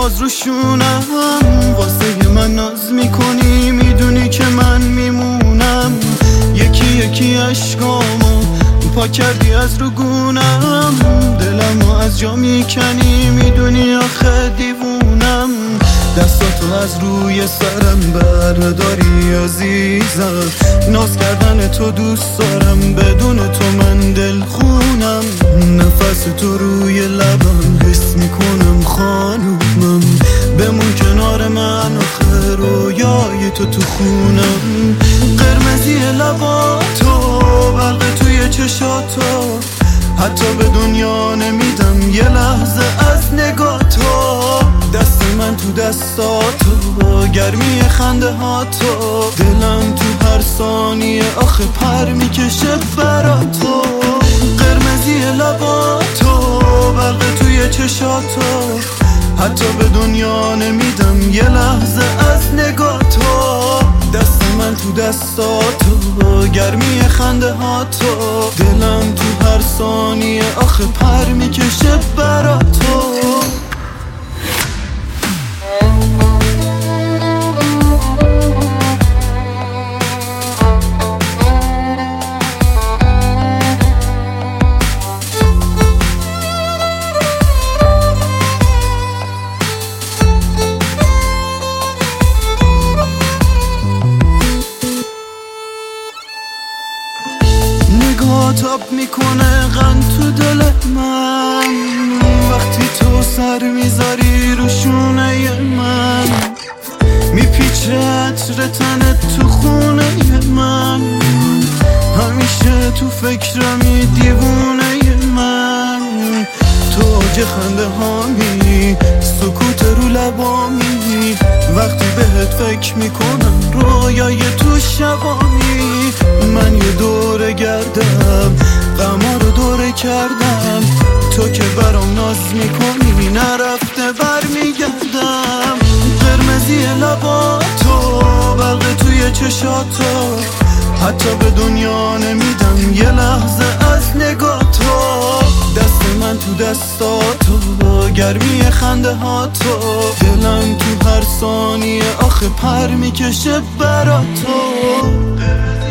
باز روشونم، واسه من ناز میکنی، میدونی که من میمونم. یکی یکی عشقامو پاک کردی از رو گونم، دلمو از جا میکنی، میدونی آخه دیوونم. دستاتو از روی سرم برداری عزیزم، ناز کردن تو دوست دارم، بدون تو من دل خونم. نفس تو روی لبم حس میکنم خانومم، بمون کنار من آخه رویای تو خونم. قرمزی لباتو، برق توی چشاتو، حتی به دنیا نمیدم یه لحظه از نگاه تو. دست من تو دستاتو، گرمی خنده هاتو، دلم تو هر ثانیه آخه پر میکشه براتو. قرمزی لباتو، برق توی چشاتو، حتی به دنیا نمیدم یه لحظه از نگاه تو. دست من تو دستاتو، گرمی خنده هاتو، دلم تو هر ثانیه آخه پر میکشه براتو. تاب میکنه غم تو دل من، وقتی تو سر میذاری رو شونه من، میپیچه عطر تنت تو خونه من، همیشه تو فکرمی دیوونه من. تو اوج خنده هامی، سکوت رو لبامی، وقتی بهت فکر میکنم رویای تو شبامی. من یه دوره گردم، غما رو دوره کردم، تو که برام ناز میکنی نرفته برمیگردم. قرمزی لباتو، برق توی چشاتو، حتی به دنیا نمیدم یه لحظه از نگاه تو. دست من تو دستاتو، گرمی خنده هاتو، دلم تو هر ثانیه آخه پر میکشه براتو.